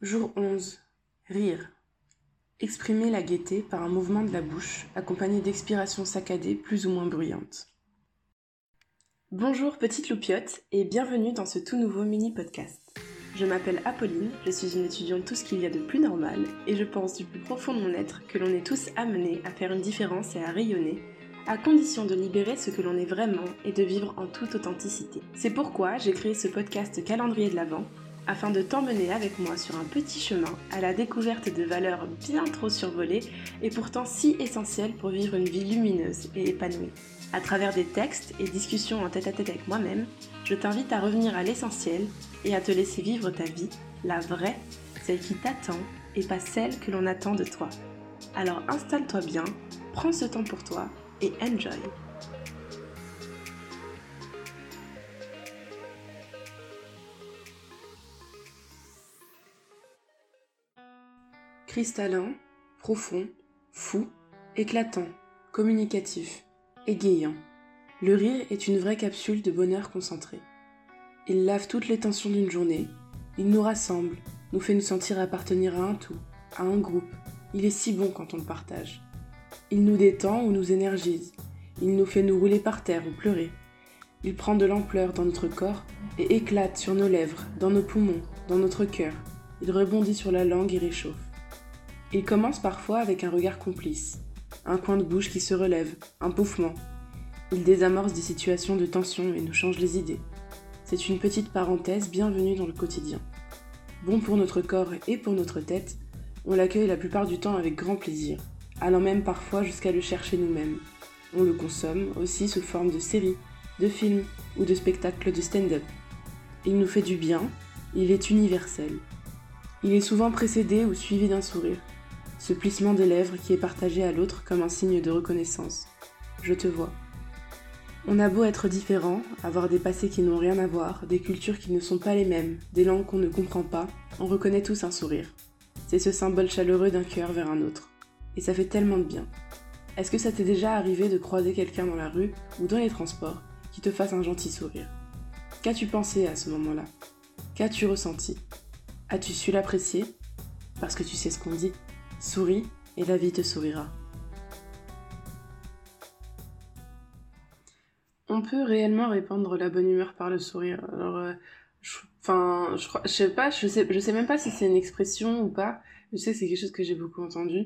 Jour 11. Rire. Exprimer la gaieté par un mouvement de la bouche, accompagné d'expirations saccadées plus ou moins bruyantes. Bonjour petite loupiote et bienvenue dans ce tout nouveau mini-podcast. Je m'appelle Apolline, je suis une étudiante tout ce qu'il y a de plus normal et je pense du plus profond de mon être que l'on est tous amenés à faire une différence et à rayonner, à condition de libérer ce que l'on est vraiment et de vivre en toute authenticité. C'est pourquoi j'ai créé ce podcast Calendrier de l'Avent, afin de t'emmener avec moi sur un petit chemin à la découverte de valeurs bien trop survolées et pourtant si essentielles pour vivre une vie lumineuse et épanouie. À travers des textes et discussions en tête-à-tête avec moi-même, je t'invite à revenir à l'essentiel et à te laisser vivre ta vie, la vraie, celle qui t'attend et pas celle que l'on attend de toi. Alors installe-toi bien, prends ce temps pour toi et enjoy. Cristallin, profond, fou, éclatant, communicatif, égayant. Le rire est une vraie capsule de bonheur concentré. Il lave toutes les tensions d'une journée, il nous rassemble, nous fait nous sentir appartenir à un tout, à un groupe. Il est si bon quand on le partage. Il nous détend ou nous énergise, il nous fait nous rouler par terre ou pleurer. Il prend de l'ampleur dans notre corps et éclate sur nos lèvres, dans nos poumons, dans notre cœur. Il rebondit sur la langue et réchauffe. Il commence parfois avec un regard complice, un coin de bouche qui se relève, un pouffement. Il désamorce des situations de tension et nous change les idées. C'est une petite parenthèse bienvenue dans le quotidien. Bon pour notre corps et pour notre tête, on l'accueille la plupart du temps avec grand plaisir, allant même parfois jusqu'à le chercher nous-mêmes. On le consomme aussi sous forme de séries, de films ou de spectacles de stand-up. Il nous fait du bien, il est universel. Il est souvent précédé ou suivi d'un sourire. Ce plissement des lèvres qui est partagé à l'autre comme un signe de reconnaissance. Je te vois. On a beau être différents, avoir des passés qui n'ont rien à voir, des cultures qui ne sont pas les mêmes, des langues qu'on ne comprend pas, on reconnaît tous un sourire. C'est ce symbole chaleureux d'un cœur vers un autre. Et ça fait tellement de bien. Est-ce que ça t'est déjà arrivé de croiser quelqu'un dans la rue ou dans les transports qui te fasse un gentil sourire ? Qu'as-tu pensé à ce moment-là ? Qu'as-tu ressenti ? As-tu su l'apprécier ? Parce que tu sais ce qu'on dit. Souris et la vie te sourira. On peut réellement répandre la bonne humeur par le sourire. Alors, je sais même pas si c'est une expression ou pas. Je sais que c'est quelque chose que j'ai beaucoup entendu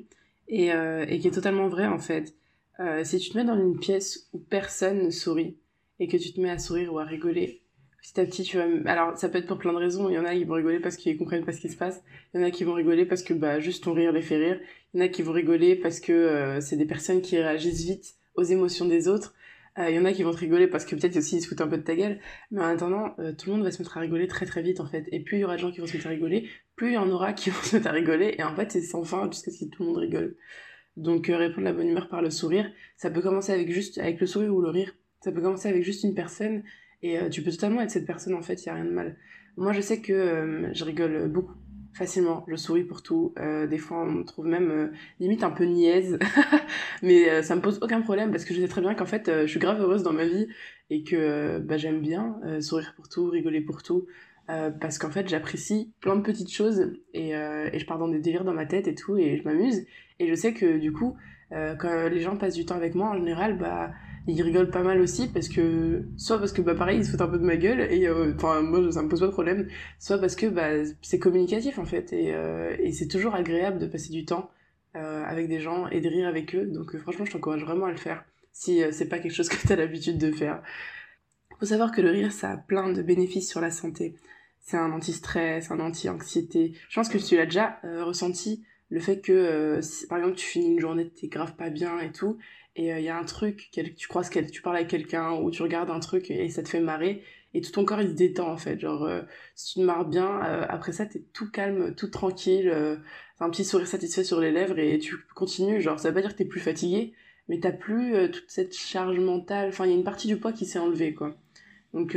et qui est totalement vrai en fait. Si tu te mets dans une pièce où personne ne sourit et que tu te mets à sourire ou à rigoler, petit à petit tu vas... Alors ça peut être pour plein de raisons. Il y en a qui vont rigoler parce qu'ils comprennent pas ce qui se passe. Il y en a qui vont rigoler parce que juste ton rire les fait rire. Il y en a qui vont rigoler parce que c'est des personnes qui réagissent vite aux émotions des autres. Il y en a qui vont te rigoler parce que peut-être aussi ils se foutent un peu de ta gueule, mais en attendant, tout le monde va se mettre à rigoler très très vite en fait. Et plus il y aura de gens qui vont se mettre à rigoler, plus il y en aura qui vont se mettre à rigoler, et en fait c'est sans fin jusqu'à ce que tout le monde rigole. Donc répondre la bonne humeur par le sourire, ça peut commencer avec le sourire ou le rire, ça peut commencer avec juste une personne, et tu peux totalement être cette personne en fait, il y a rien de mal. Moi je sais que je rigole beaucoup, facilement, je souris pour tout, des fois on me trouve même limite un peu niaise, mais ça me pose aucun problème parce que je sais très bien qu'en fait je suis grave heureuse dans ma vie et que j'aime bien sourire pour tout, rigoler pour tout, parce qu'en fait j'apprécie plein de petites choses et je pars dans des délires dans ma tête et tout et je m'amuse et je sais que du coup quand les gens passent du temps avec moi en général ils rigolent pas mal aussi parce que soit parce que pareil ils se foutent un peu de ma gueule et moi ça me pose pas de problème, soit parce que c'est communicatif en fait et c'est toujours agréable de passer du temps avec des gens et de rire avec eux. Donc franchement, je t'encourage vraiment à le faire si c'est pas quelque chose que t'as l'habitude de faire. Faut savoir que le rire, ça a plein de bénéfices sur la santé. C'est un anti-stress, un anti-anxiété. Je pense que tu l'as déjà ressenti, le fait que, si, par exemple, tu finis une journée, t'es grave pas bien et tout, et il y a un truc, tu parles avec quelqu'un, ou tu regardes un truc et ça te fait marrer, et tout ton corps il se détend en fait. Genre, si tu te marres bien, après ça, t'es tout calme, tout tranquille, t'as un petit sourire satisfait sur les lèvres et tu continues. Genre, ça veut pas dire que t'es plus fatigué, mais t'as plus toute cette charge mentale. Enfin, il y a une partie du poids qui s'est enlevée, quoi. Donc,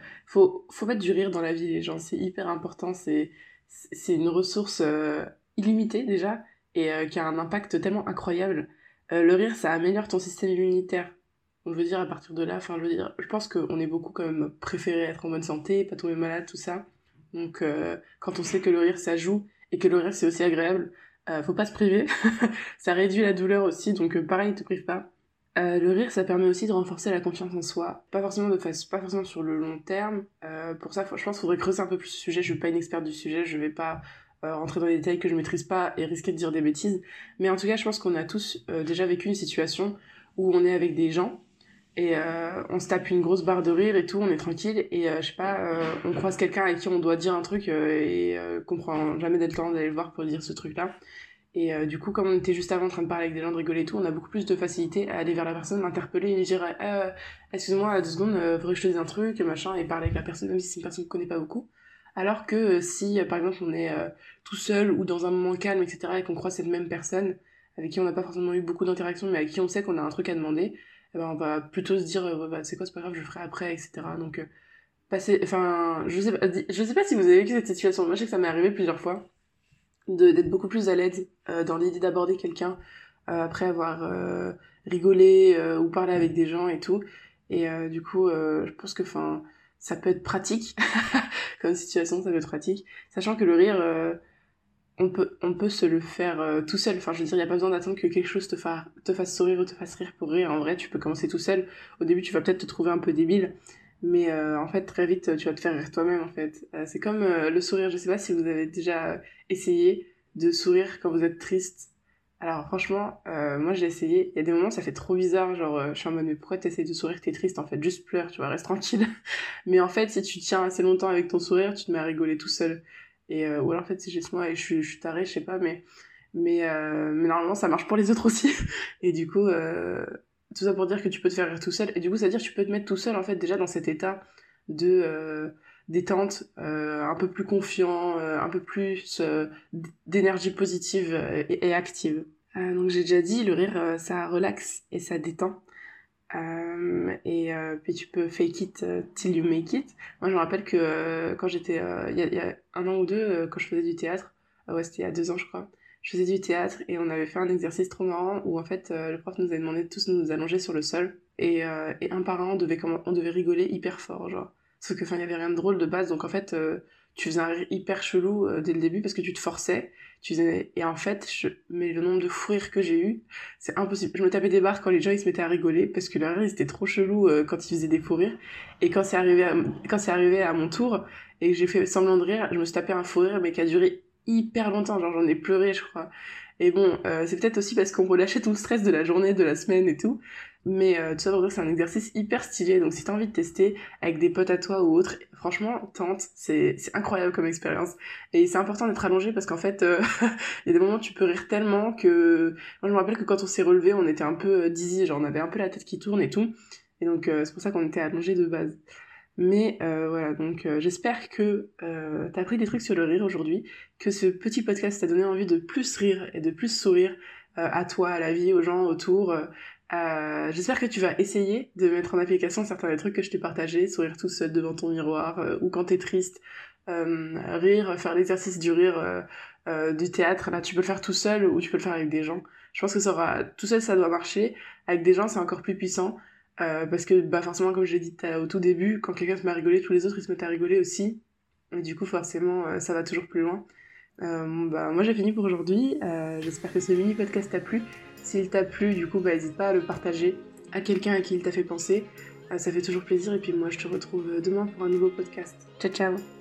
faut mettre du rire dans la vie, les gens. C'est hyper important. C'est une ressource illimitée, déjà, et qui a un impact tellement incroyable. Le rire, ça améliore ton système immunitaire. Donc, je veux dire, à partir de là, je pense qu'on est beaucoup quand même préféré être en bonne santé, pas tomber malade, tout ça. Donc, quand on sait que le rire, ça joue, et que le rire c'est aussi agréable, faut pas se priver. Ça réduit la douleur aussi, donc pareil, te prive pas. Le rire, ça permet aussi de renforcer la confiance en soi. Pas forcément pas forcément sur le long terme. Pour ça, je pense qu'il faudrait creuser un peu plus le sujet. Je suis pas une experte du sujet, je vais pas rentrer dans des détails que je maîtrise pas et risquer de dire des bêtises. Mais en tout cas, je pense qu'on a tous déjà vécu une situation où on est avec des gens et on se tape une grosse barre de rire et tout, on est tranquille et je sais pas, on croise quelqu'un à qui on doit dire un truc et qu'on prend jamais le temps d'aller le voir pour dire ce truc-là. Et du coup, comme on était juste avant en train de parler avec des gens, de rigoler et tout, on a beaucoup plus de facilité à aller vers la personne, l'interpeller et lui dire excuse-moi, 2 secondes, faudrait que je te dise un truc, machin, et parler avec la personne, même si c'est une personne qu'on connaît pas beaucoup. Alors que si, par exemple, on est tout seul ou dans un moment calme, etc., et qu'on croise cette même personne, avec qui on n'a pas forcément eu beaucoup d'interactions, mais avec qui on sait qu'on a un truc à demander, eh ben, on va plutôt se dire, ouais, bah, c'est quoi, c'est pas grave, je le ferai après, etc. Donc, enfin, je sais pas si vous avez vécu cette situation. Moi, je sais que ça m'est arrivé plusieurs fois d'être beaucoup plus à l'aise dans l'idée d'aborder quelqu'un après avoir rigolé ou parlé avec des gens et tout. Et du coup, je pense que ça peut être pratique comme situation, ça peut être pratique. Sachant que le rire, on peut se le faire tout seul. Enfin, je veux dire, il n'y a pas besoin d'attendre que quelque chose te fasse sourire ou te fasse rire pour rire. En vrai, tu peux commencer tout seul. Au début, tu vas peut-être te trouver un peu débile. Mais en fait, très vite, tu vas te faire rire toi-même, en fait. C'est comme le sourire. Je sais pas si vous avez déjà essayé de sourire quand vous êtes triste. Alors, franchement, moi, j'ai essayé. Il y a des moments, ça fait trop bizarre. Genre, je suis en mode, mais pourquoi t'essayes de sourire? T'es triste, en fait. Juste pleure, tu vois, reste tranquille. Mais en fait, si tu tiens assez longtemps avec ton sourire, tu te mets à rigoler tout seul. Et, ou alors, en fait, c'est juste moi et je suis tarée, je sais pas, mais normalement, ça marche pour les autres aussi. Et du coup, tout ça pour dire que tu peux te faire rire tout seul. Et du coup, ça veut dire que tu peux te mettre tout seul, en fait, déjà dans cet état de détente, un peu plus confiant, un peu plus d'énergie positive et active. Donc, j'ai déjà dit, le rire, ça relaxe et ça détend. Et puis tu peux fake it till you make it. Moi, je me rappelle que quand j'étais, il y a 1 an ou 2, quand je faisais du théâtre, ouais, c'était il y a 2 ans, je crois, je faisais du théâtre et on avait fait un exercice trop marrant où en fait, le prof nous avait demandé de tous nous allonger sur le sol et un par un, on devait rigoler hyper fort, genre. Sauf que, enfin, il y avait rien de drôle de base, donc en fait, tu faisais un rire hyper chelou dès le début parce que tu te forçais. Et en fait, mais le nombre de fous rires que j'ai eu, c'est impossible. Je me tapais des barres quand les gens ils se mettaient à rigoler parce que leur rire ils étaient trop chelou quand ils faisaient des fous rires. Et quand c'est arrivé à mon tour et que j'ai fait semblant de rire, je me suis tapé un fou rire mais qui a duré hyper longtemps. Genre j'en ai pleuré je crois. Et bon, c'est peut-être aussi parce qu'on relâchait tout le stress de la journée, de la semaine et tout. Mais tout ça pour dire que c'est un exercice hyper stylé. Donc si t'as envie de tester avec des potes à toi ou autres, franchement, tente. C'est incroyable comme expérience. Et c'est important d'être allongé parce qu'en fait, il y a des moments où tu peux rire tellement que... Moi, je me rappelle que quand on s'est relevé, on était un peu dizzy, genre on avait un peu la tête qui tourne et tout. Et donc, c'est pour ça qu'on était allongé de base. Mais voilà, donc j'espère que t'as appris des trucs sur le rire aujourd'hui, que ce petit podcast t'a donné envie de plus rire et de plus sourire à toi, à la vie, aux gens autour. J'espère que tu vas essayer de mettre en application certains des trucs que je t'ai partagés, sourire tout seul devant ton miroir, ou quand t'es triste, rire, faire l'exercice du rire du théâtre. Là, tu peux le faire tout seul ou tu peux le faire avec des gens. Je pense que tout seul, ça doit marcher. Avec des gens, c'est encore plus puissant. Parce que bah forcément comme je l'ai dit au tout début, quand quelqu'un se met à rigoler, tous les autres ils se mettent à rigoler aussi. Et du coup forcément ça va toujours plus loin. Bon, bah moi j'ai fini pour aujourd'hui. J'espère que ce mini podcast t'a plu. S'il t'a plu, du coup bah n'hésite pas à le partager à quelqu'un à qui il t'a fait penser. Ça fait toujours plaisir et puis moi je te retrouve demain pour un nouveau podcast. Ciao ciao.